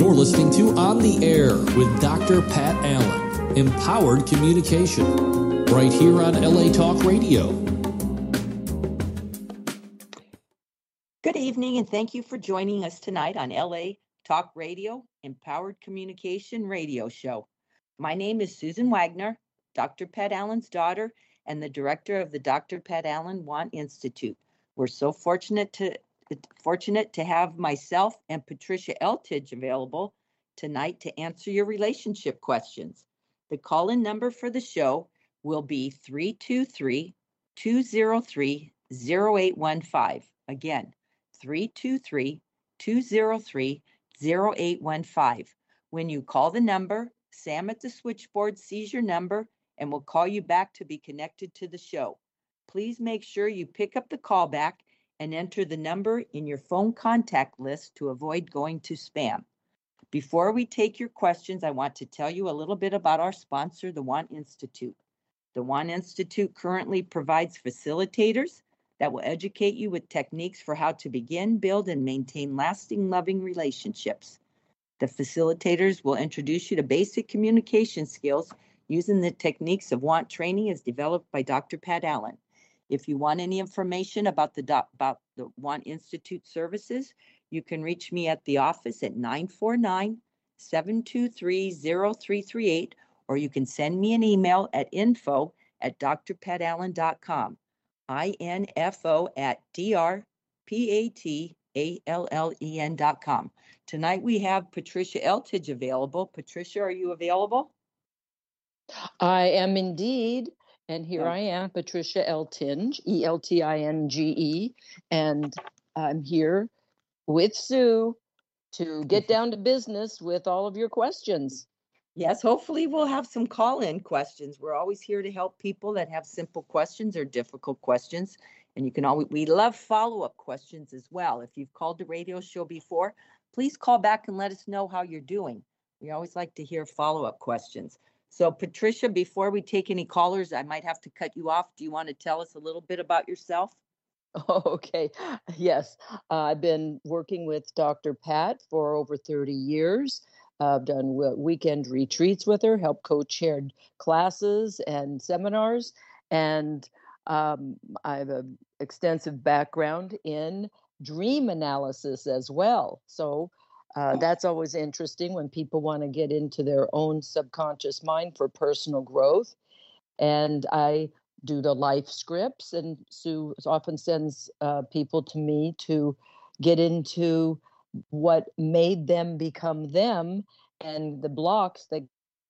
You're listening to On the Air with Dr. Pat Allen, Empowered Communication, right here on LA Talk Radio. Good evening, and thank you for joining us tonight on LA Talk Radio, Empowered Communication Radio Show. My name is Susan Wagner, Dr. Pat Allen's daughter, and the director of the Dr. Pat Allen Want Institute. We're so fortunate to have myself and Patricia Eltidge available tonight to answer your relationship questions. The call-in number for the show will be 323-203-0815. Again, 323-203-0815. When you call the number, Sam at the switchboard sees your number and will call you back to be connected to the show. Please make sure you pick up the call back and enter the number in your phone contact list to avoid going to spam. Before we take your questions, I want to tell you a little bit about our sponsor, the Want Institute. The Want Institute currently provides facilitators that will educate you with techniques for how to begin, build, and maintain lasting, loving relationships. The facilitators will introduce you to basic communication skills using the techniques of Want training as developed by Dr. Pat Allen. If you want any information about the Want Institute services, you can reach me at the office at 949-723-0338, or you can send me an email at info@drpatallen.com, info@drpatallen.com. Tonight we have Patricia Eltidge available. Patricia, are you available? I am indeed. And here I am, Patricia Eltidge, Eltinge, and I'm here with Sue to get down to business with all of your questions. Yes, hopefully we'll have some call-in questions. We're always here to help people that have simple questions or difficult questions. And you can always, we love follow-up questions as well. If you've called the radio show before, please call back and let us know how you're doing. We always like to hear follow-up questions. So Patricia, before we take any callers, I might have to cut you off. Do you want to tell us a little bit about yourself? Okay. Yes. I've been working with Dr. Pat for over 30 years. I've done weekend retreats with her, helped co-chaired classes and seminars. And I have an extensive background in dream analysis as well. So that's always interesting when people want to get into their own subconscious mind for personal growth. And I do the life scripts, and Sue often sends people to me to get into what made them become them and the blocks that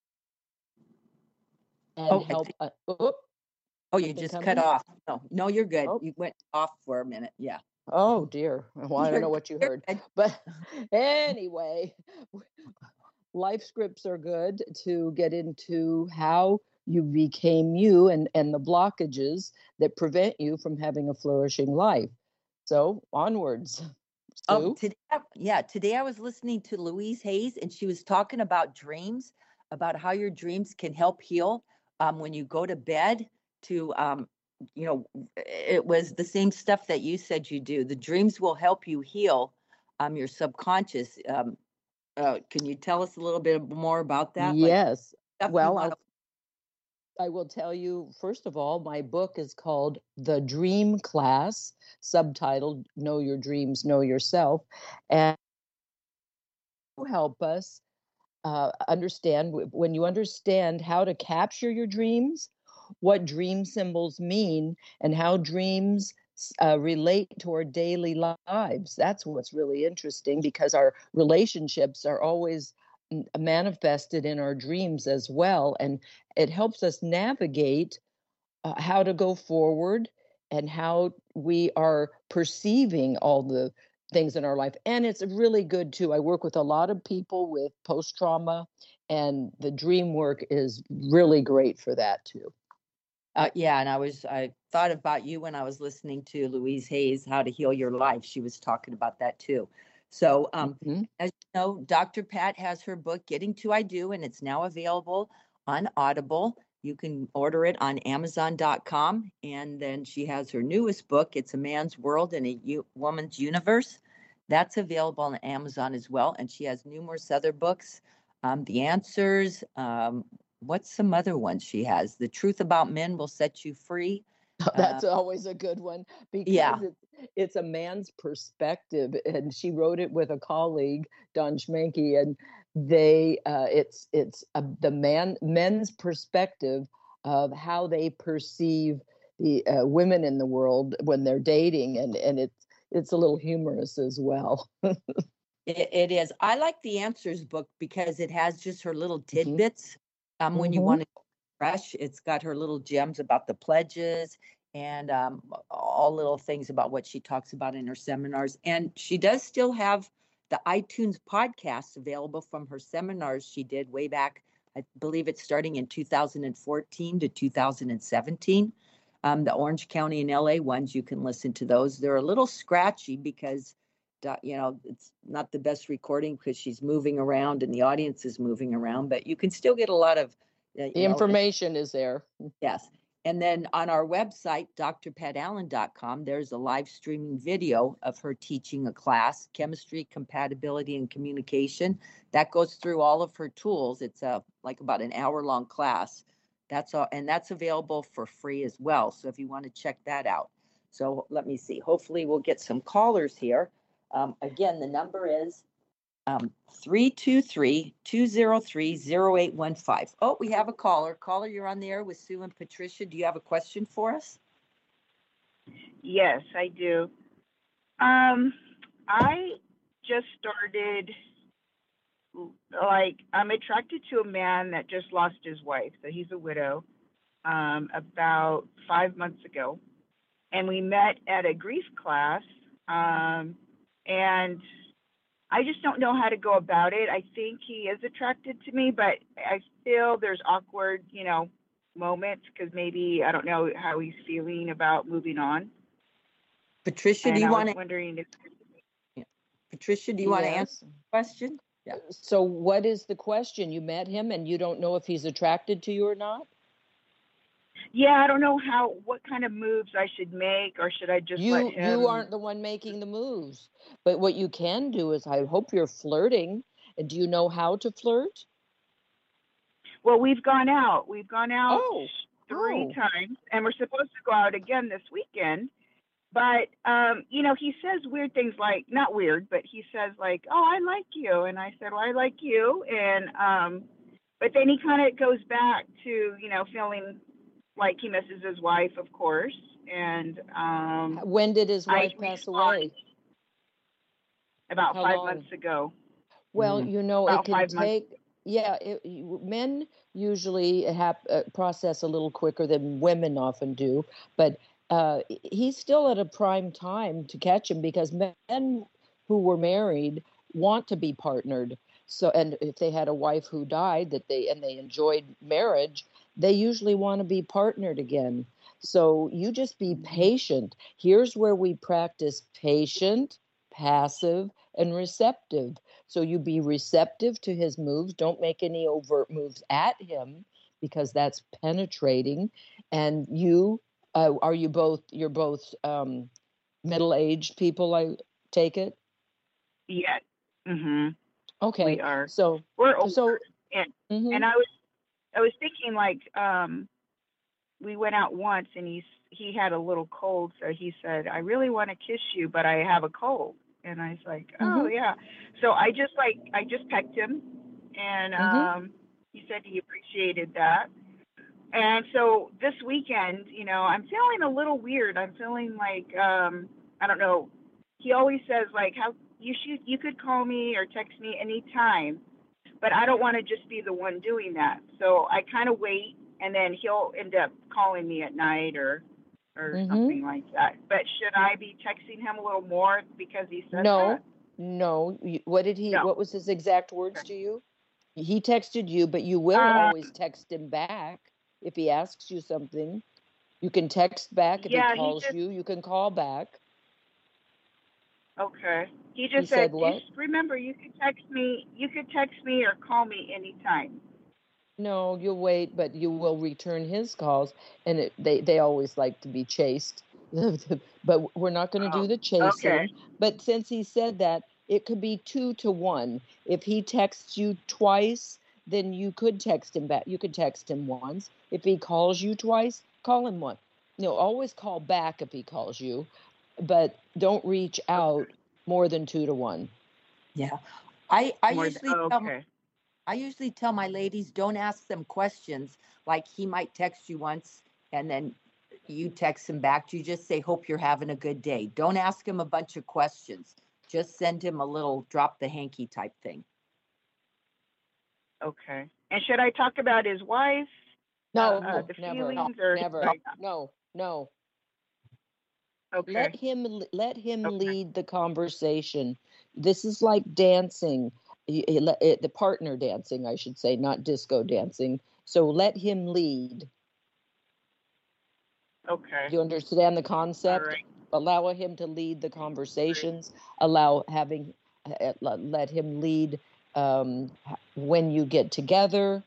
help. You just cut off. No, you're good. You went off for a minute. Yeah. Oh, dear. Well, I don't know what you heard. But anyway, life scripts are good to get into how you became you and the blockages that prevent you from having a flourishing life. So onwards. Sue? Today I was listening to Louise Hayes, and she was talking about dreams, about how your dreams can help heal when you go to bed to it was the same stuff that you said you do. The dreams will help you heal your subconscious. Can you tell us a little bit more about that? Yes. Well, I will tell you, first of all, my book is called The Dream Class, subtitled Know Your Dreams, Know Yourself, and help us understand, when you understand how to capture your dreams, what dream symbols mean, and how dreams relate to our daily lives. That's what's really interesting, because our relationships are always manifested in our dreams as well. And it helps us navigate how to go forward and how we are perceiving all the things in our life. And it's really good too. I work with a lot of people with post-trauma, and the dream work is really great for that too. And I thought about you when I was listening to Louise Hayes, How to Heal Your Life. She was talking about that too. So as you know, Dr. Pat has her book, Getting to I Do, and it's now available on Audible. You can order it on Amazon.com. And then she has her newest book. It's A Man's World in a Woman's Universe. That's available on Amazon as well. And she has numerous other books. The Answers. What's some other ones she has? The Truth About Men Will Set You Free. That's always a good one because Yeah. it's a man's perspective, and she wrote it with a colleague, Don Schmenke, and it's the men's perspective of how they perceive the women in the world when they're dating, and it's a little humorous as well. It is. I like the Answers book because it has just her little tidbits. When you want to fresh, it's got her little gems about the pledges and all little things about what she talks about in her seminars. And she does still have the iTunes podcasts available from her seminars she did way back. I believe it's starting in 2014 to 2017. The Orange County and LA ones, you can listen to those. They're a little scratchy because it's not the best recording because she's moving around and the audience is moving around, but you can still get a lot of the information is there. Yes. And then on our website, drpatallen.com, there's a live streaming video of her teaching a class, Chemistry, Compatibility, and Communication. That goes through all of her tools. It's like about an hour-long class. That's all, and that's available for free as well. So if you want to check that out. So let me see. Hopefully we'll get some callers here. Again, the number is 323-203-0815. Oh, we have a caller. Caller, you're on the air with Sue and Patricia. Do you have a question for us? Yes, I do. I just started, I'm attracted to a man that just lost his wife. So he's a widow, about 5 months ago. And we met at a grief class. And I just don't know how to go about it. I think he is attracted to me, but I feel there's awkward, moments because maybe I don't know how he's feeling about moving on. Patricia, do you want to? Wondering if. Yeah. Patricia, do you want to answer the question? Yeah. So, what is the question? You met him, and you don't know if he's attracted to you or not. Yeah, I don't know what kind of moves I should make, or should I just let him? You aren't the one making the moves. But what you can do is, I hope you're flirting. And do you know how to flirt? Well, we've gone out. We've gone out 3 times, and we're supposed to go out again this weekend. But, he says weird things like, not weird, but he says like, oh, I like you. And I said, well, I like you. And, but then he kind of goes back to, feeling like he misses his wife, of course. And when did his wife pass away? About 5 months ago. Well, it can take. Yeah, men usually process a little quicker than women often do, but he's still at a prime time to catch him because men who were married want to be partnered. So, and if they had a wife who died they enjoyed marriage, they usually want to be partnered again. So you just be patient. Here's where we practice patient, passive, and receptive. So you be receptive to his moves. Don't make any overt moves at him because that's penetrating. And you, you're both middle-aged people, I take it? Yes. Mm-hmm. Okay. We are. So we're older. And I was thinking we went out once and he had a little cold. So he said, I really want to kiss you, but I have a cold. And I was like, oh yeah. So I just pecked him and he said he appreciated that. And so this weekend, I'm feeling a little weird. I'm feeling like, I don't know. He always says how you could call me or text me anytime, but I don't want to just be the one doing that. So I kind of wait, and then he'll end up calling me at night or something like that. But should I be texting him a little more because he said that? No. What was his exact words to you? He texted you, but you will always text him back if he asks you something. You can text back if he calls you. You can call back. Okay. He said what? Remember, you could text me or call me anytime. No, you'll wait, but you will return his calls, and they always like to be chased. But we're not going to do the chasing. Okay. But since he said that, it could be 2 to 1. If he texts you twice, then you could text him back. You could text him once. If he calls you twice, call him once. Always call back if he calls you, but don't reach out more than 2 to 1. Yeah. I usually tell my ladies, don't ask them questions. Like he might text you once and then you text him back. You just say, hope you're having a good day. Don't ask him a bunch of questions. Just send him a little drop the hanky type thing. Okay. And should I talk about his wife? No, the never, feelings or never. No. Okay. Let him lead the conversation. This is like dancing, the partner dancing, I should say, not disco dancing. So let him lead. Okay. You understand the concept? All right. Allow him to lead the conversations. Let him lead when you get together.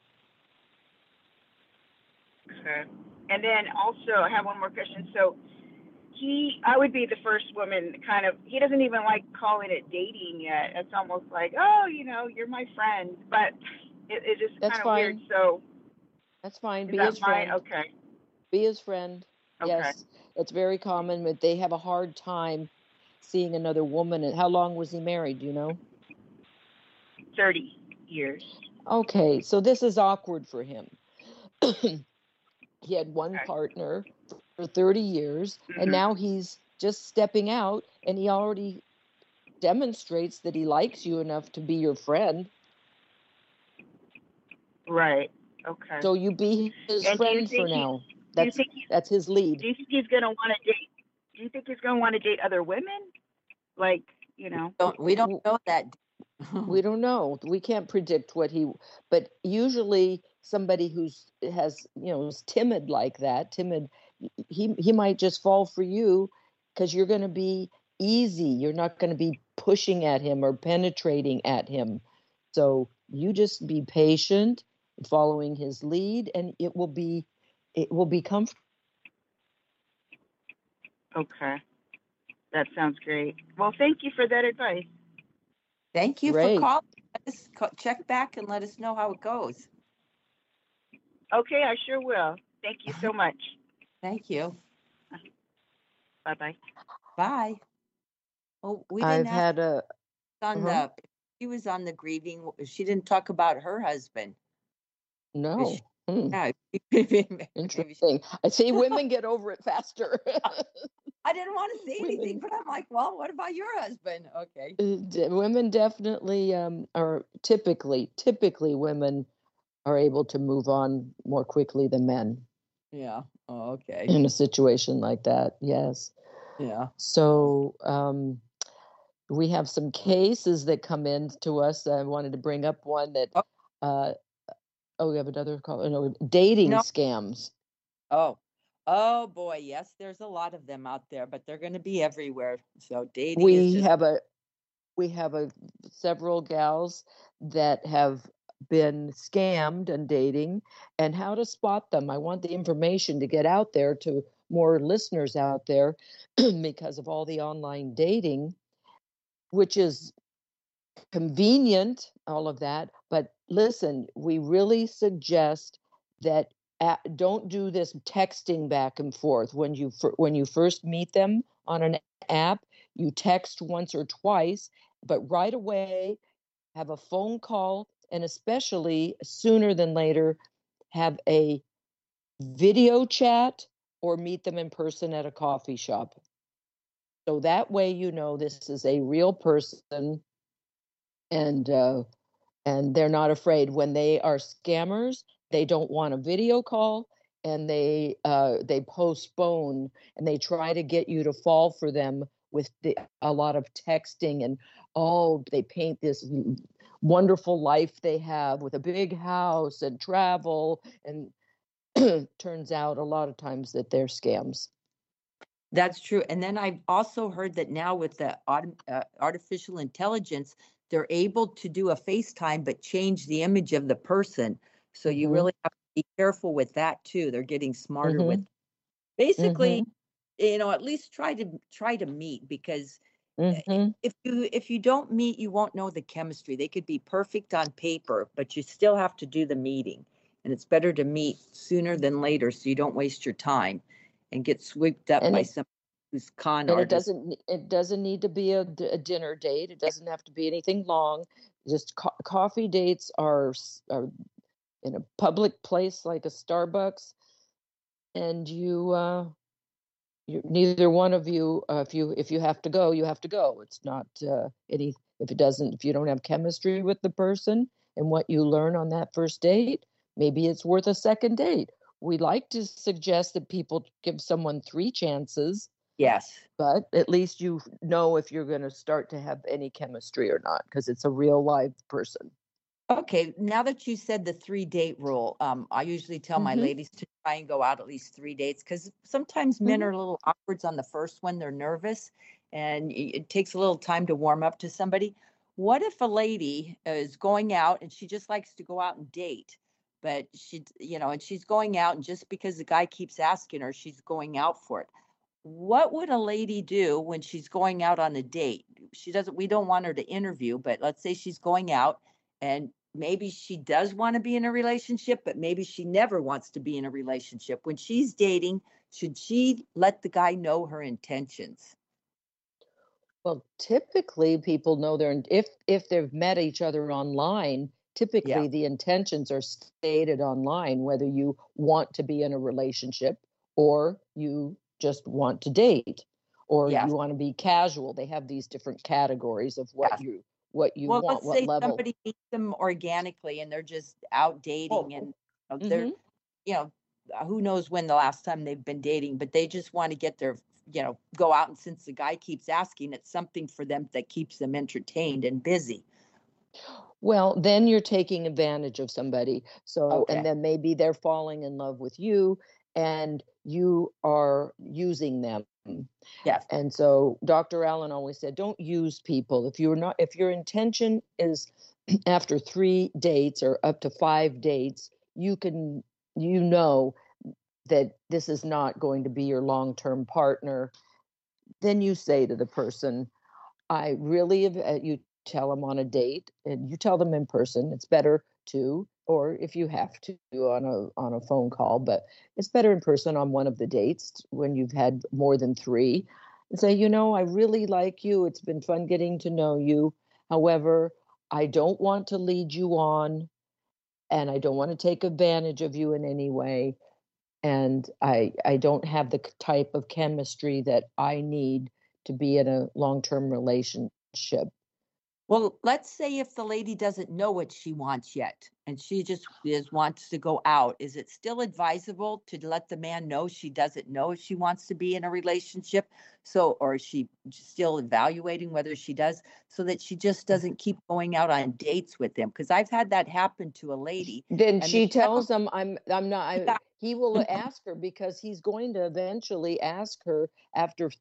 Okay. And then also, I have one more question. So I would be the first woman he doesn't even like calling it dating yet. It's almost like, oh, you're my friend. But it just kind of weird. So that's fine. Be his friend. Okay. Be his friend. Okay. Yes. It's very common, but they have a hard time seeing another woman. And how long was he married? Do you know? 30 years. Okay. So this is awkward for him. He had one partner for 30 years, and now he's just stepping out, and he already demonstrates that he likes you enough to be your friend. Right. Okay. So you be his friend for now. That's his lead. Do you think he's going to want to date? Do you think he's going to want to date other women? Like, We don't know that. We don't know. We can't predict but usually somebody is timid like that, he might just fall for you because you're going to be easy. You're not going to be pushing at him or penetrating at him. So you just be patient, following his lead, and it will be comfortable. Okay. That sounds great. Well, thank you for that advice. Thank you for calling. Check back and let us know how it goes. Okay, I sure will. Thank you so much. Thank you. Bye-bye. Bye. Oh, we didn't she was on the grieving. She didn't talk about her husband. No. Yeah. Interesting. I see women get over it faster. I didn't want to say anything, but I'm like, well, what about your husband? Okay. Women definitely are typically women are able to move on more quickly than men. Yeah. Oh, okay. In a situation like that, yes. Yeah. So we have some cases that come in to us. I wanted to bring up one that. We have another call. Dating scams. Oh boy, yes, there's a lot of them out there, but they're going to be everywhere. So dating. We have several gals that have been scammed and dating, and how to spot them. I want the information to get out there to more listeners out there because of all the online dating, which is convenient, all of that. But listen, we really suggest that don't do this texting back and forth. When you first meet them on an app, you text once or twice, but right away have a phone call, and especially sooner than later, have a video chat or meet them in person at a coffee shop. So that way this is a real person, and they're not afraid. When they are scammers, they don't want a video call, and they postpone, and they try to get you to fall for them with a lot of texting, and they paint this wonderful life they have with a big house and travel, and turns out a lot of times that they're scams. That's true. And then I've also heard that now with the artificial intelligence, they're able to do a FaceTime but change the image of the person. So you really have to be careful with that too. They're getting smarter with. Basically, at least try to meet, because Mm-hmm. if you don't meet, you won't know the chemistry. They could be perfect on paper, but you still have to do the meeting. And it's better to meet sooner than later so you don't waste your time and get swooped up And by it somebody who's con and it artist. doesn't need to be a dinner date. It doesn't have to be anything long. Just coffee dates are in a public place like a Starbucks, and you neither one of you, if you have to go, you have to go. It's not any if you don't have chemistry with the person and what you learn on that first date, maybe it's worth a second date. We like to suggest that people give someone 3 chances, Yes. but at least you know if you're going to start to have any chemistry or not, because it's a real live person. Okay, now that you said the 3-date rule, I usually tell my Mm-hmm. ladies to try and go out at least 3 dates, because sometimes men are a little awkward on the first one. They're nervous, and it takes a little time to warm up to somebody. What if a lady is going out and she just likes to go out and date, but and she's going out, and just because the guy keeps asking her, she's going out for it. What would a lady do when she's going out on a date? We don't want her to interview, but let's say she's going out, and maybe she does want to be in a relationship, but maybe she never wants to be in a relationship. When she's dating, should she let the guy know her intentions? Well, typically people know if they've met each other online, Yeah. typically the intentions are stated online, whether you want to be in a relationship or you just want to date or Yes. you want to be casual. They have these different categories of what Yes. you Well, want, let's what say level. somebody meets them organically and they're just out dating, and they're, Mhm. you know, who knows when the last time they've been dating, but they just want to get their, go out. And since the guy keeps asking, it's something for them that keeps them entertained and busy. Well, then you're taking advantage of somebody. So, Okay. and then maybe they're falling in love with you and you are using them. Yes. And so Dr. Allen always said, don't use people. If your intention is after 3 dates or up to 5 dates, you know that this is not going to be your long-term partner. Then you say to the person, I really have, you tell them on a date and you tell them in person. It's better to, or if you have to on a phone call, but it's better in person on one of the dates when you've had more than 3, and say, I really like you. It's been fun getting to know you. However, I don't want to lead you on and I don't want to take advantage of you in any way. And I don't have the type of chemistry that I need to be in a long-term relationship. Well, let's say if the lady doesn't know what she wants yet and she just wants to go out, is it still advisable to let the man know she doesn't know if she wants to be in a relationship? Or is she still evaluating whether she does, so that she just doesn't keep going out on dates with him? Because I've had that happen to a lady. Then And she tells him, I'm not, yeah, he will ask her because he's going to eventually ask her after,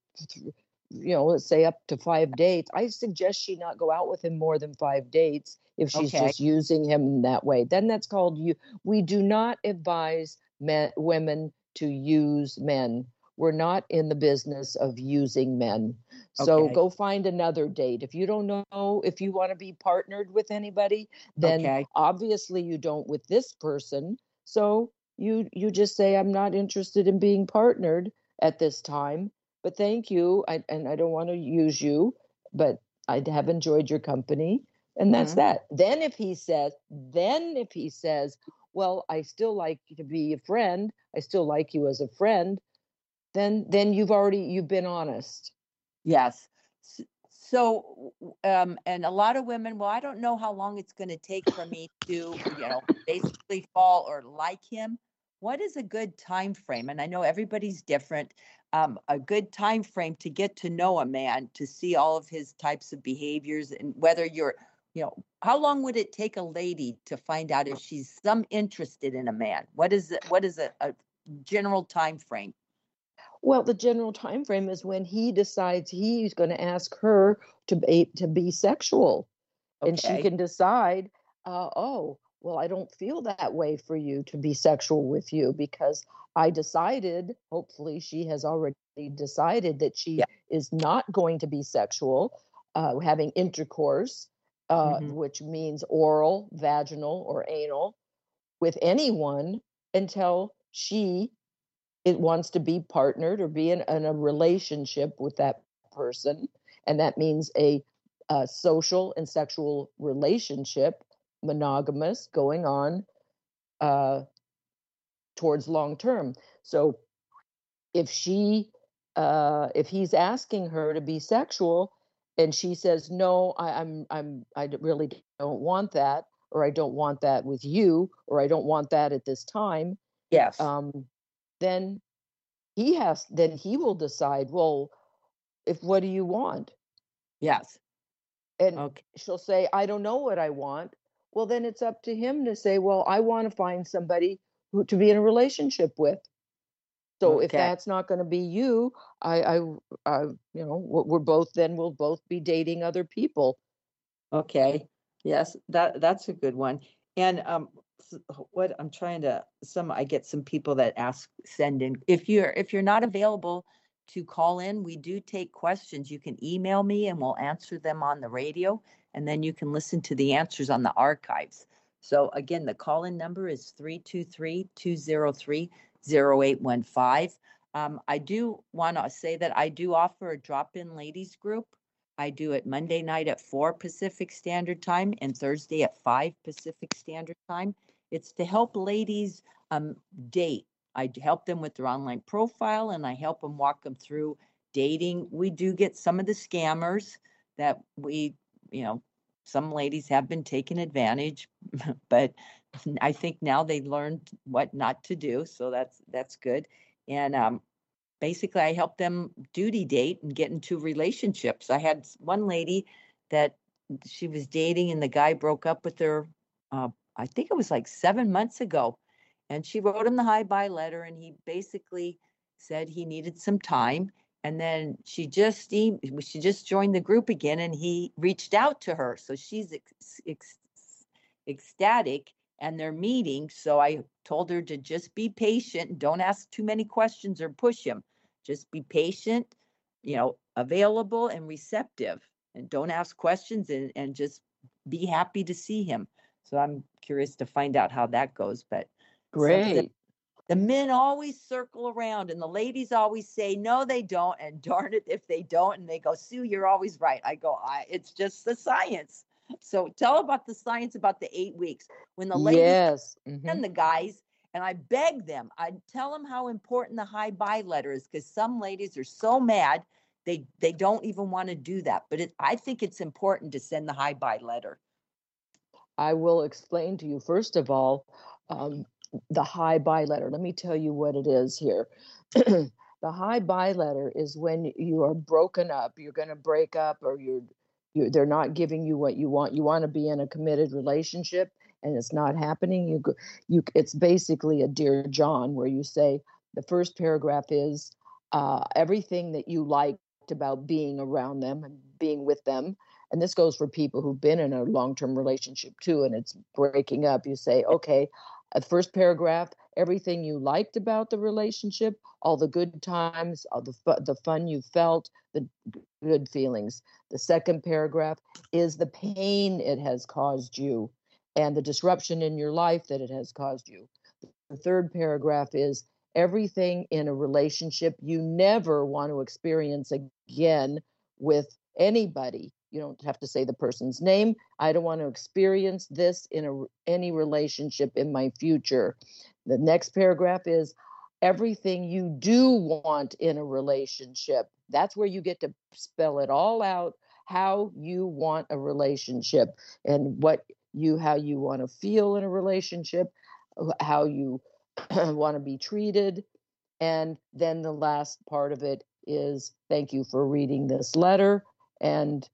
let's say up to 5 dates. I suggest she not go out with him more than 5 dates if she's okay. just using him that way. Then that's called you. We do not advise women to use men. We're not in the business of using men. So Okay. go find another date. If you don't know if you want to be partnered with anybody, then Okay. obviously you don't with this person. So you just say, I'm not interested in being partnered at this time, but thank you. And I don't want to use you, but I have enjoyed your company. And that's Mhm. that. Then if he says, well, I still like you to be a friend, I still like you as a friend, then you've been honest. Yes. So, and a lot of women, well, I don't know how long it's going to take for me to, basically fall or like him. What is a good time frame? And I know everybody's different. A good time frame to get to know a man, to see all of his types of behaviors, and whether how long would it take a lady to find out if she's interested in a man? What is a general time frame? Well, the general time frame is when he decides he's going to ask her to be sexual, and she Okay. can decide, oh, well, I don't feel that way for you to be sexual with you because I decided, hopefully she has already decided that she is not going to be sexual, having intercourse, which means oral, vaginal, or anal with anyone until it wants to be partnered or be in a relationship with that person. And that means a social and sexual relationship, monogamous, going on towards long term. So if if he's asking her to be sexual and she says, no, I really don't want that, or I don't want that with you, or I don't want that at this time. Yes. Then he will decide, well, what do you want? Yes. And she'll say, I don't know what I want. Well, then it's up to him to say, well, I want to find somebody to be in a relationship with. So if that's not going to be you, we'll both be dating other people. Okay. Yes, that's a good one. And what I'm trying to I get some people that send in. If you're not available to call in, we do take questions. You can email me and we'll answer them on the radio, and then you can listen to the answers on the archives. So again, the call-in number is 323-203-0815. I do want to say that I do offer a drop-in ladies group. I do it Monday night at 4 Pacific Standard Time and Thursday at 5 Pacific Standard Time. It's to help ladies date. I help them with their online profile, and I help them walk them through dating. We do get some of the scammers that some ladies have been taken advantage, but I think now they learned what not to do. So that's good. And basically I help them duty date and get into relationships. I had one lady that she was dating and the guy broke up with her. I think it was like 7 months ago, and she wrote him the hi-bye letter, and he basically said he needed some time. And then she just joined the group again, and he reached out to her. So she's ecstatic, and they're meeting. So I told her to just be patient and don't ask too many questions or push him. Just be patient, available and receptive, and don't ask questions, and just be happy to see him. So I'm curious to find out how that goes. But great. The men always circle around and the ladies always say, no, they don't. And darn it, if they don't, and they go, Sue, you're always right. I go, it's just the science. So tell about the science about the 8 weeks. When the ladies and the guys, and I beg them, I tell them how important the hi-bye letter is, because some ladies are so mad, they don't even want to do that. But I think it's important to send the hi-bye letter. I will explain to you, first of all, the hi-bye letter. Let me tell you what it is here. The hi-bye letter is when you are broken up, you're going to break up, or they're not giving you what you want. You want to be in a committed relationship and it's not happening. It's basically a Dear John, where you say, the first paragraph is everything that you liked about being around them and being with them. And this goes for people who've been in a long-term relationship too, and it's breaking up. You say, okay, the first paragraph, everything you liked about the relationship, all the good times, all the fun you felt, the good feelings. The second paragraph is the pain it has caused you and the disruption in your life that it has caused you. The third paragraph is everything in a relationship you never want to experience again with anybody. You don't have to say the person's name. I don't want to experience this in any relationship in my future. The next paragraph is everything you do want in a relationship. That's where you get to spell it all out, how you want a relationship and how you want to feel in a relationship, how you want to be treated. And then the last part of it is, thank you for reading this letter, and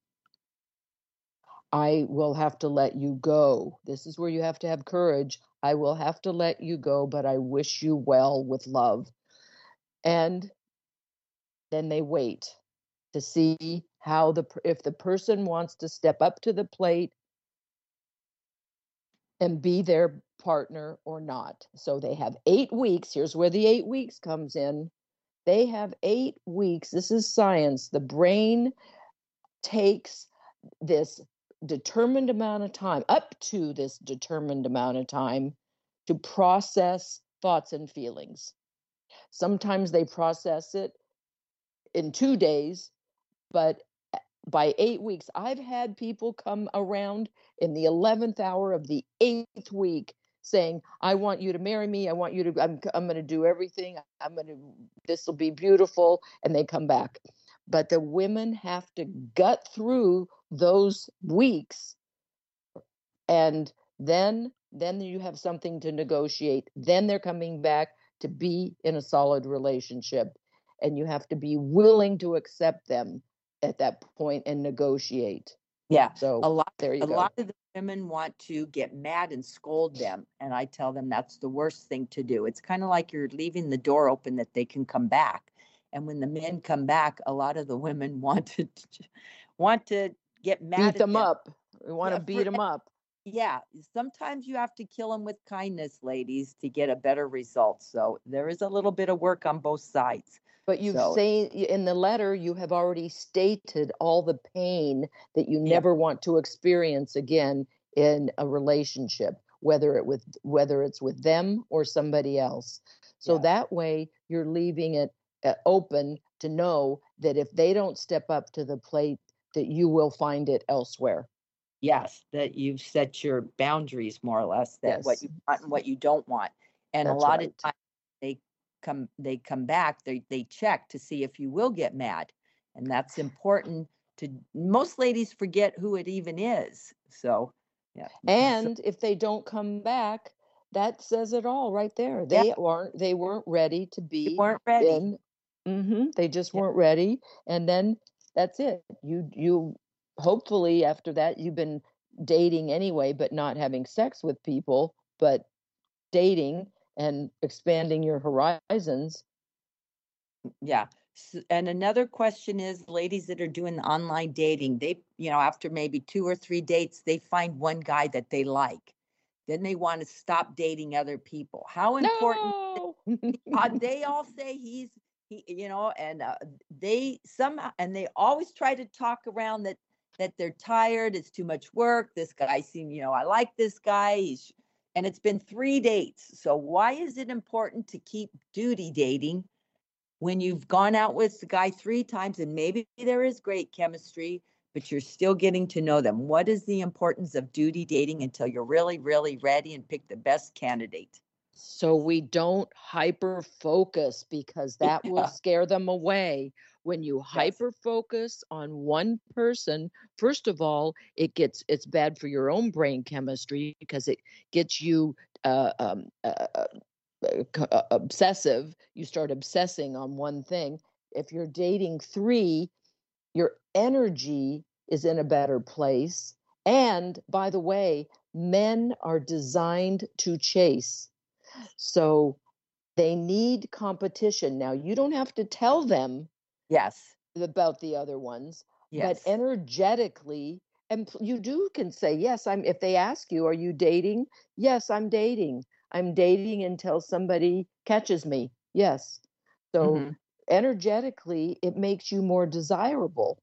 I will have to let you go. This is where you have to have courage. I will have to let you go, but I wish you well with love. And then they wait to see if the person wants to step up to the plate and be their partner or not. So they have 8 weeks. Here's where the 8 weeks comes in. They have 8 weeks. This is science. The brain takes this determined amount of time, up to this determined amount of time, to process thoughts and feelings. Sometimes they process it in 2 days, but by 8 weeks, I've had people come around in the 11th hour of the 8th week saying, I want you to marry me. I want you to, I'm going to do everything. This will be beautiful. And they come back. But the women have to gut through those weeks. And then you have something to negotiate. Then they're coming back to be in a solid relationship. And you have to be willing to accept them at that point and negotiate. Yeah. So a lot of the women want to get mad and scold them. And I tell them that's the worst thing to do. It's kind of like you're leaving the door open that they can come back. And when the men come back, a lot of the women want to get mad beat them up. We want to beat them up. Yeah. Sometimes you have to kill them with kindness, ladies, to get a better result. So there is a little bit of work on both sides. But you've said in the letter, you have already stated all the pain that you never want to experience again in a relationship, whether it's with them or somebody else. So that way you're leaving it open to know that if they don't step up to the plate, that you will find it elsewhere. Yes, that you've set your boundaries more or less, that what you want and what you don't want. And That's a lot of times they come back, they check to see if you will get mad. And that's important most ladies forget who it even is. So, yeah. And if they don't come back, that says it all right there. They weren't ready to be. They weren't ready. They just weren't ready. And then that's it. You hopefully after that you've been dating anyway, but not having sex with people, but dating and expanding your horizons. Yeah. And another question is, ladies that are doing online dating, they, after maybe 2 or 3 dates, they find one guy that they like. Then they want to stop dating other people. How important? No! They all say he, and they always try to talk around that they're tired. It's too much work. This guy seemed, I like this guy. And it's been 3 dates. So why is it important to keep duty dating when you've gone out with the guy 3 times and maybe there is great chemistry, but you're still getting to know them? What is the importance of duty dating until you're really, really ready and pick the best candidate? So we don't hyper focus, because that will scare them away. When you hyper focus on one person, first of all, it's bad for your own brain chemistry, because it gets you obsessive. You start obsessing on one thing. If you're dating 3, your energy is in a better place. And by the way, men are designed to chase. So they need competition. Now, you don't have to tell them about the other ones, but energetically, and you can say, yes, if they ask you, are you dating? Yes, I'm dating. I'm dating until somebody catches me. Yes. So energetically, it makes you more desirable.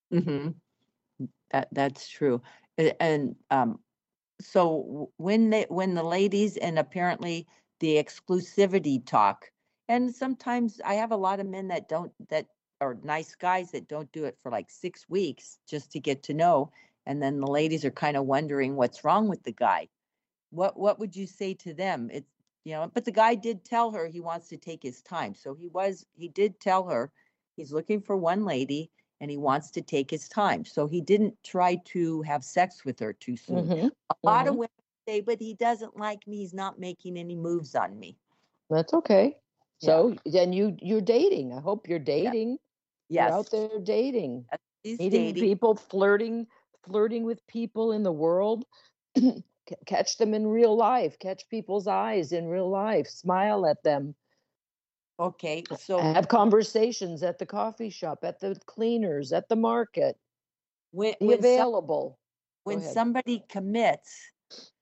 That's true. And so when the ladies, and apparently the exclusivity talk, and sometimes I have a lot of men that are nice guys that don't do it for like 6 weeks just to get to know, and then the ladies are kind of wondering what's wrong with the guy. What would you say to them? It's but the guy did tell her he wants to take his time. So he did tell her he's looking for one lady and he wants to take his time. So he didn't try to have sex with her too soon. A lot of women say, but he doesn't like me. He's not making any moves on me. That's okay. So then you're dating. I hope you're dating. Yes. You're out there dating. He's meeting dating people, flirting with people in the world. Catch them in real life. Catch people's eyes in real life. Smile at them. Okay, so have conversations at the coffee shop, at the cleaners, at the market. When available. When somebody commits,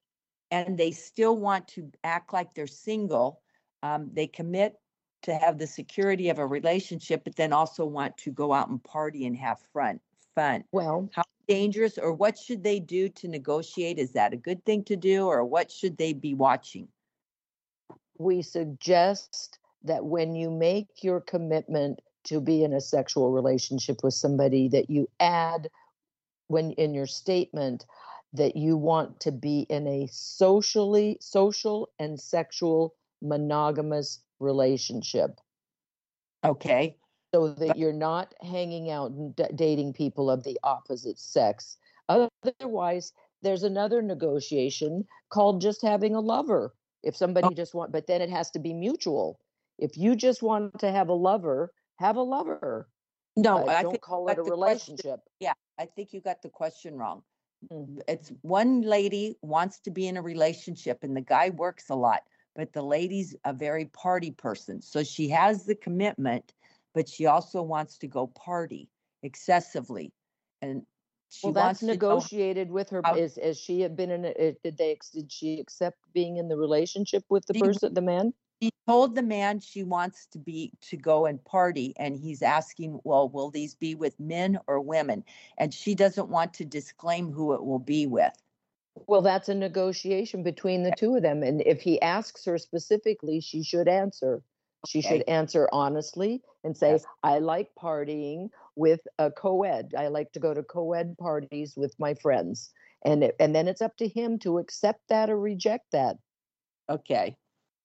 and they still want to act like they're single. They commit to have the security of a relationship, but then also want to go out and party and have fun. Well, how dangerous, or what should they do to negotiate? Is that a good thing to do, or what should they be watching? We suggest that when you make your commitment to be in a sexual relationship with somebody, that you add when in your statement that you want to be in a social and sexual monogamous relationship. Okay. So that you're not hanging out and dating people of the opposite sex. Otherwise, there's another negotiation called just having a lover. If somebody just but then it has to be mutual. If you just want to have a lover, have a lover. No, I don't call it a relationship. Yeah, I think you got the question wrong. It's one lady wants to be in a relationship and the guy works a lot, but the lady's a very party person. So she has the commitment, but she also wants to go party excessively. And she that's wants negotiated with her. Is she have been in it? Did she accept being in the relationship with the man? She told the man she wants to go and party, and he's asking, well, will these be with men or women? And she doesn't want to disclaim who it will be with. Well, that's a negotiation between the two of them. And if he asks her specifically, she should answer. She should answer honestly and say, yes, I like partying with a co-ed. I like to go to co-ed parties with my friends. And then it's up to him to accept that or reject that. Okay.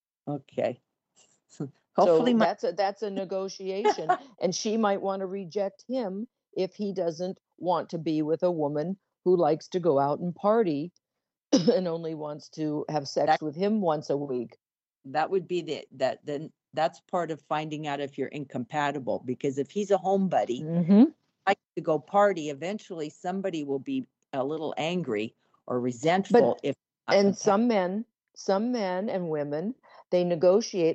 Hopefully that's a negotiation. And she might want to reject him if he doesn't want to be with a woman who likes to go out and party and only wants to have sex with him once a week. That would be that's part of finding out if you're incompatible, because if he's a home buddy, like to go party, eventually somebody will be a little angry or resentful. Some men and women, they negotiate.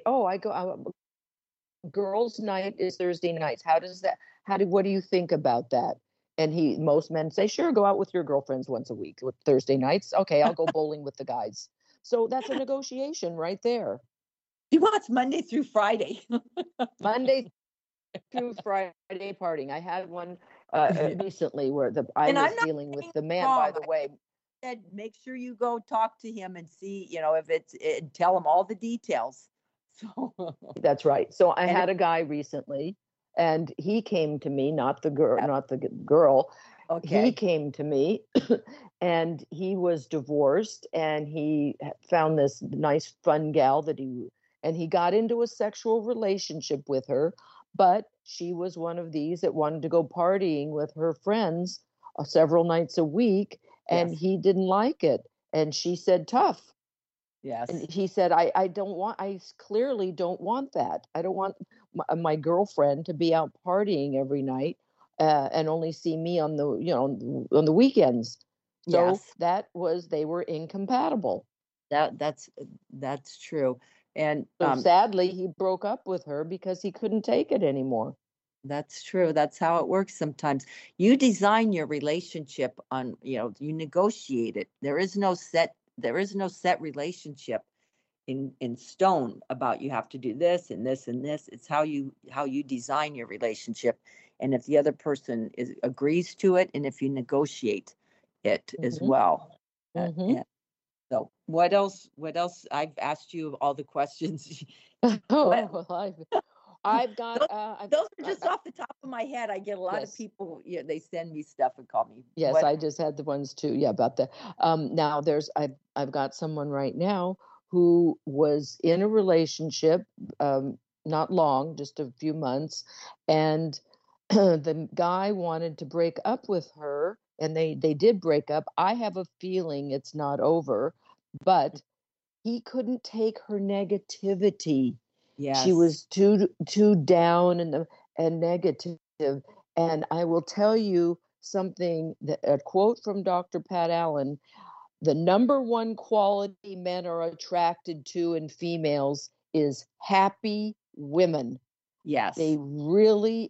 Girls' night is Thursday nights. What do you think about that? And most men say, sure, go out with your girlfriends once a week with Thursday nights. Okay, I'll go bowling with the guys. So that's a negotiation right there. He wants Monday through Friday. Monday through Friday partying. I had one recently where I was dealing with the man, by the way. Said, make sure you go talk to him and see, if tell him all the details. So that's right. So I had a guy recently, and he came to me, not the girl. Okay. He came to me, and he was divorced, and he found this nice, fun gal and he got into a sexual relationship with her, but she was one of these that wanted to go partying with her friends several nights a week, and he didn't like it. And she said, tough. Yes. And he said, I clearly don't want that. I don't want my girlfriend to be out partying every night and only see me on the weekends. So they were incompatible. That's true. And so sadly, he broke up with her because he couldn't take it anymore. That's true. That's how it works sometimes. You design your relationship on, you negotiate it. There is no set relationship in stone about you have to do this and this and this. It's how you design your relationship, and if the other person agrees to it, and if you negotiate it as well. So what else? I've asked you all the questions. I've got those are just off the top of my head. I get a lot of people. They send me stuff and call me. Yes, I just had the ones too. Yeah, about that. Now I've got someone right now who was in a relationship, not long, just a few months, and the guy wanted to break up with her, and they did break up. I have a feeling it's not over, but he couldn't take her negativity. Yes. She was too down and negative. And I will tell you something, a quote from Dr. Pat Allen: the number one quality men are attracted to in females is happy women. Yes. They really,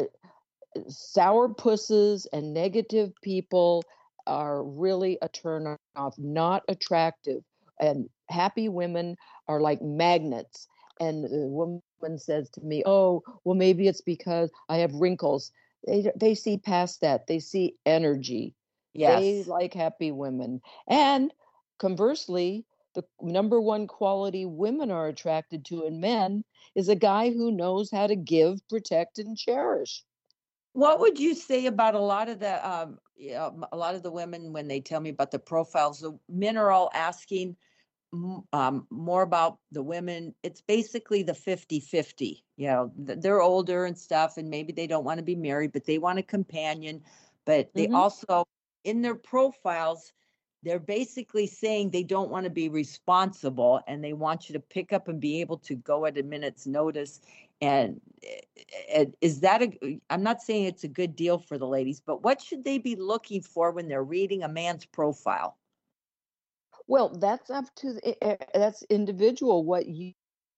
sourpusses and negative people are really a turn off, not attractive. and happy women are like magnets. And the woman says to me, "Oh, well, maybe it's because I have wrinkles." They see past that. They see energy. They Yes. like happy women. And conversely, the number one quality women are attracted to in men is a guy who knows how to give, protect, and cherish. What would you say about a lot of a lot of the women when they tell me about the profiles? The men are all asking more about the women. It's basically the 50-50. They're older and stuff, and maybe they don't want to be married, but they want a companion. But they also, in their profiles, they're basically saying they don't want to be responsible and they want you to pick up and be able to go at a minute's notice. And is that I'm not saying it's a good deal for the ladies, but what should they be looking for when they're reading a man's profile? Well, that's up to that's individual what you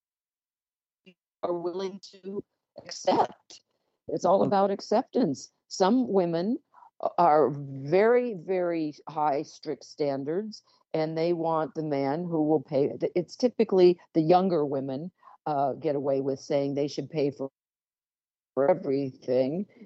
are willing to accept. It's all about acceptance. Some women are very, very high, strict standards, and they want the man who will pay. It's typically the younger women get away with saying they should pay for everything,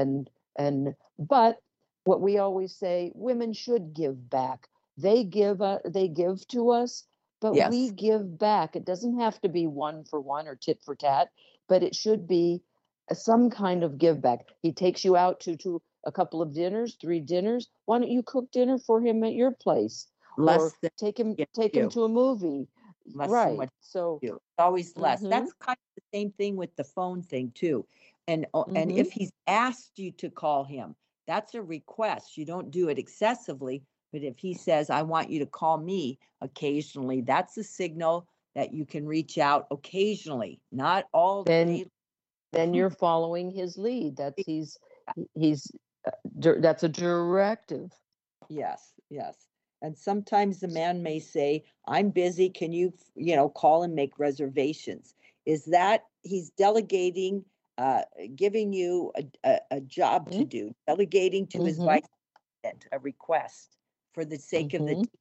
but what we always say, women should give back. They give to us, but we Yes. give back. It doesn't have to be one for one or tit for tat, but it should be some kind of give back. He takes you out to a couple of dinners, 3 dinners. Why don't you cook dinner for him at your place, Less or than take him you. to a movie? Less than Right. what So, you do. It's always less. mm-hmm, That's kind of the same thing with the phone thing too. And mm-hmm. if he's asked you to call him, that's a request. You don't do it excessively, but if he says, "I want you to call me occasionally," that's a signal that you can reach out occasionally, not all then day. then you're following his lead. He's that's a directive. Yes, yes. And sometimes the man may say, "I'm busy. Can you, call and make reservations?" Is that he's delegating, uh, giving you a job to do, delegating to his Mm-hmm. vice president a request for the sake of the Mm-hmm.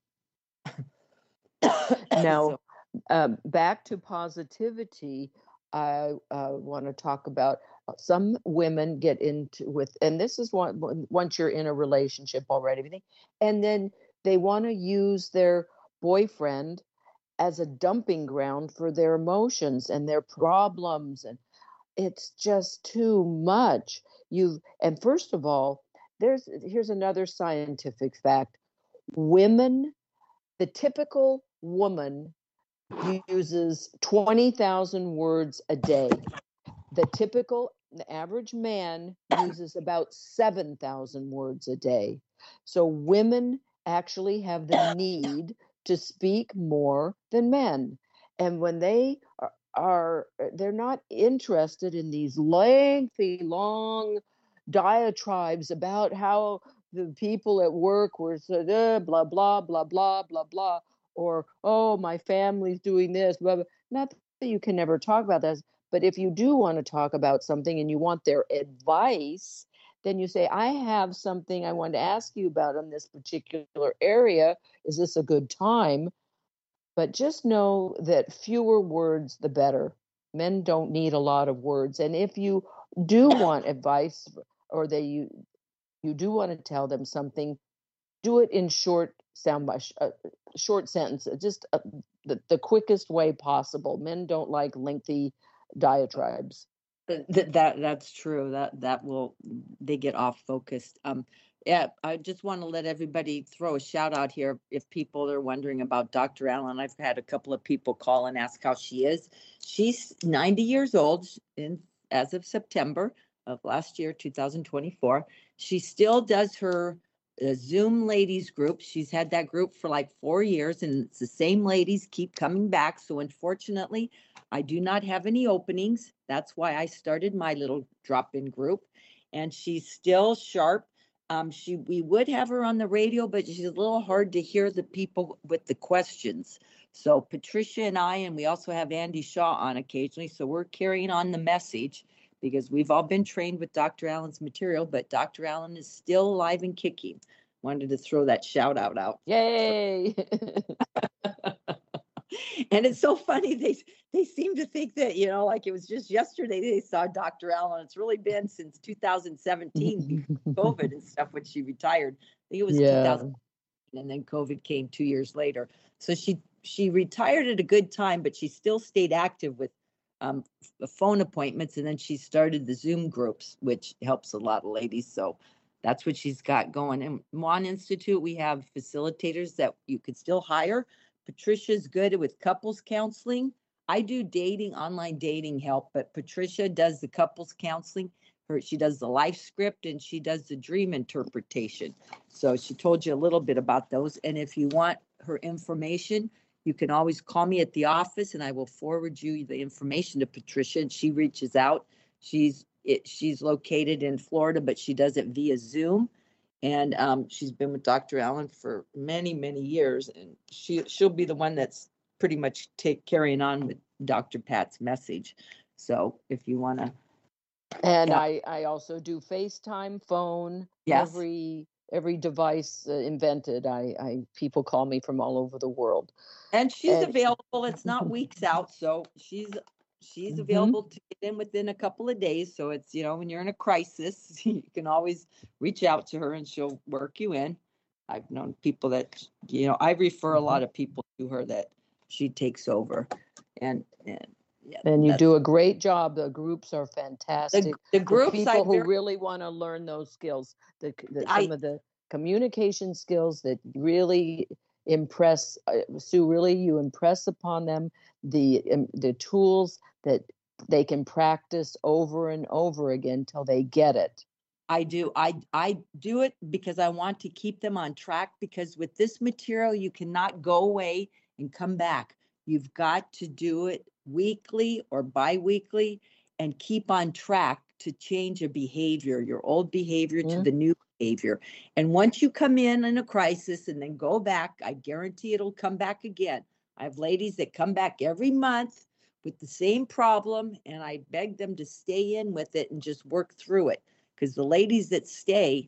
team. Now, So, back to positivity, I want to talk about some women get into with, and this is once you're in a relationship already, everything, and then they want to use their boyfriend as a dumping ground for their emotions and their problems, and it's just too much. And first of all, here's another scientific fact. Women, the typical woman uses 20,000 words a day. The average man uses about 7,000 words a day. So women actually have the need to speak more than men. And when they're not interested in these lengthy, long diatribes about how the people at work were blah, blah, blah, blah, blah, blah, or, oh, my family's doing this, blah, blah. Not that you can never talk about that, but if you do want to talk about something and you want their advice, then you say, "I have something I want to ask you about in this particular area. Is this a good time?" But just know that fewer words, the better. Men don't need a lot of words. And if you do want advice, or you do want to tell them something, do it in short short sentence, just the quickest way possible. Men don't like lengthy diatribes. that's true. That will they get off focused. Yeah, I just want to let everybody throw a shout out here. If people are wondering about Dr. Allen, I've had a couple of people call and ask how she is. She's 90 years old as of September of last year, 2024. She still does her Zoom ladies group. She's had that group for like 4 years, and it's the same ladies keep coming back. So unfortunately, I do not have any openings. That's why I started my little drop-in group, and she's still sharp. We would have her on the radio, but she's a little hard to hear the people with the questions. So Patricia and we also have Andy Shaw on occasionally. So we're carrying on the message because we've all been trained with Dr. Allen's material, but Dr. Allen is still alive and kicking. Wanted to throw that shout out. Yay! And it's so funny. They seem to think that, like it was just yesterday they saw Dr. Allen. It's really been since 2017, COVID and stuff, when she retired. I think it was 2000, and then COVID came 2 years later. So she retired at a good time, but she still stayed active with phone appointments. And then she started the Zoom groups, which helps a lot of ladies. So that's what she's got going. And Mon Institute, we have facilitators that you could still hire. Patricia's good with couples counseling. I do online dating help, but Patricia does the couples counseling. She does the life script and she does the dream interpretation. So she told you a little bit about those. And if you want her information, you can always call me at the office and I will forward you the information to Patricia, and she reaches out. She's located in Florida, but she does it via Zoom. And she's been with Dr. Allen for many, many years. And she'll be the one that's pretty much carrying on with Dr. Pat's message. So if you want to. And I also do FaceTime, phone, yes. every device invented. People call me from all over the world. And she's available. It's not weeks out. So she's available to get in within a couple of days. So it's, when you're in a crisis, you can always reach out to her and she'll work you in. I've known people that, I refer a lot of people to her that she takes over. And you do a great job. The groups are fantastic. The groups, people who really want to learn those skills, some of the communication skills that really impress Sue. Really, you impress upon them the tools that they can practice over and over again till they get it. I do. I do it because I want to keep them on track, because with this material, you cannot go away and come back. You've got to do it weekly or bi-weekly and keep on track to change your behavior, your old behavior to the new behavior. And once you come in a crisis and then go back, I guarantee it'll come back again. I have ladies that come back every month with the same problem, and I beg them to stay in with it and just work through it. Because the ladies that stay,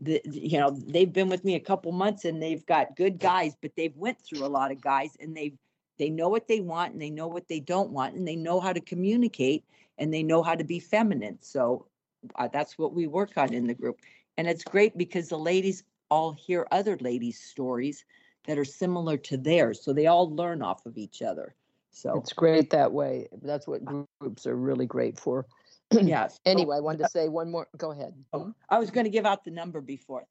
they've been with me a couple months and they've got good guys, but they've went through a lot of guys, and they know what they want and they know what they don't want, and they know how to communicate and they know how to be feminine. So that's what we work on in the group. And it's great because the ladies all hear other ladies' stories that are similar to theirs. So they all learn off of each other. So it's great that way. That's what groups are really great for. Yes. Anyway, I wanted to say one more. Go ahead. I was going to give out the number before.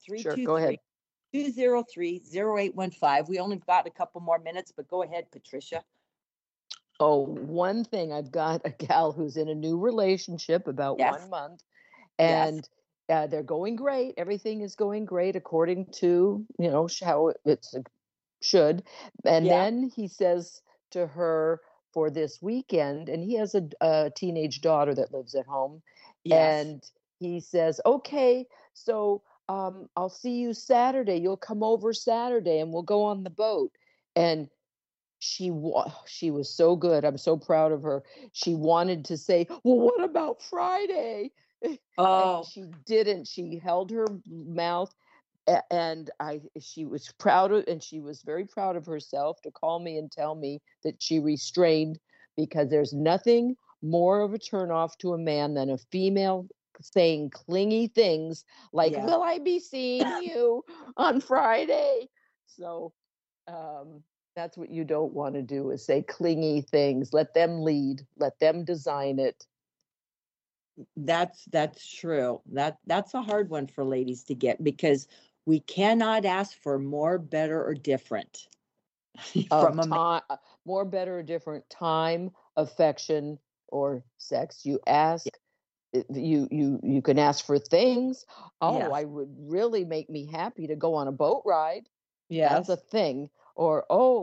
323-203-0815. We only got a couple more minutes, but go ahead, Patricia. Oh, one thing, I've got a gal who's in a new relationship about 1 month, and they're going great. Everything is going great according to, how it should. And then he says to her for this weekend, and he has a teenage daughter that lives at home. Yes. And he says, okay, so I'll see you Saturday. You'll come over Saturday and we'll go on the boat. And she was so good. I'm so proud of her. She wanted to say, well, what about Friday? Oh, and she didn't. She held her mouth, and she was she was very proud of herself to call me and tell me that she restrained, because there's nothing more of a turnoff to a man than a female saying clingy things like, will I be seeing you on Friday? So that's what you don't want to do, is say clingy things. Let them lead. Let them design it. That's true. That's a hard one for ladies to get, because we cannot ask for more, better, or different from more, better, or different time, affection, or sex. You ask. You can ask for things. I would really make me happy to go on a boat ride. Yeah, that's a thing. Or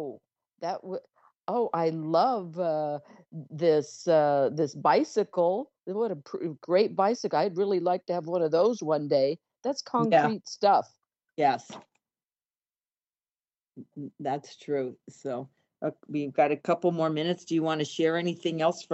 I love this bicycle. What a great bicycle! I'd really like to have one of those one day. That's concrete stuff. Yes, that's true. So we've got a couple more minutes. Do you want to share anything else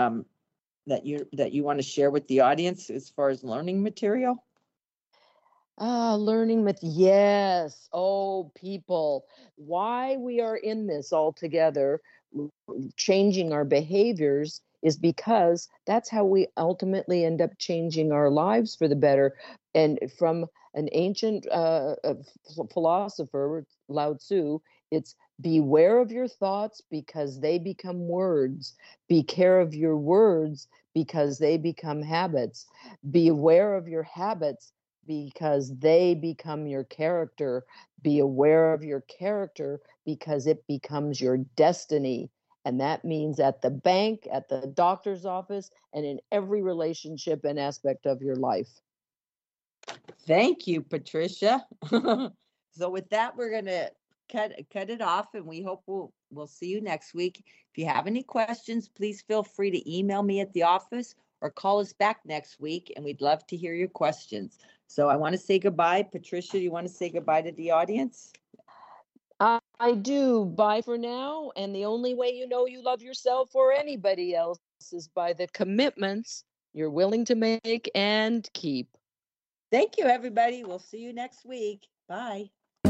that you want to share with the audience as far as learning material? Learning myth. Yes. Oh, people, why we are in this all together, changing our behaviors, is because that's how we ultimately end up changing our lives for the better. And from an ancient philosopher, Lao Tzu, it's beware of your thoughts because they become words. Be care of your words because they become habits. Beware of your habits because they become your character. Be aware of your character because it becomes your destiny. And that means at the bank, at the doctor's office, and in every relationship and aspect of your life. Thank you, Patricia. So with that, we're going to cut it off, and we hope we'll see you next week. If you have any questions, please feel free to email me at the office or call us back next week, and we'd love to hear your questions. So I want to say goodbye. Patricia, do you want to say goodbye to the audience? I do. Bye for now. And the only way you know you love yourself or anybody else is by the commitments you're willing to make and keep. Thank you, everybody. We'll see you next week. Bye.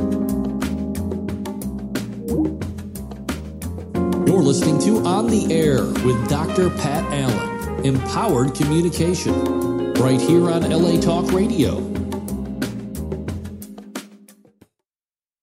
You're listening to On the Air with Dr. Pat Allen, Empowered Communication, right here on LA Talk Radio.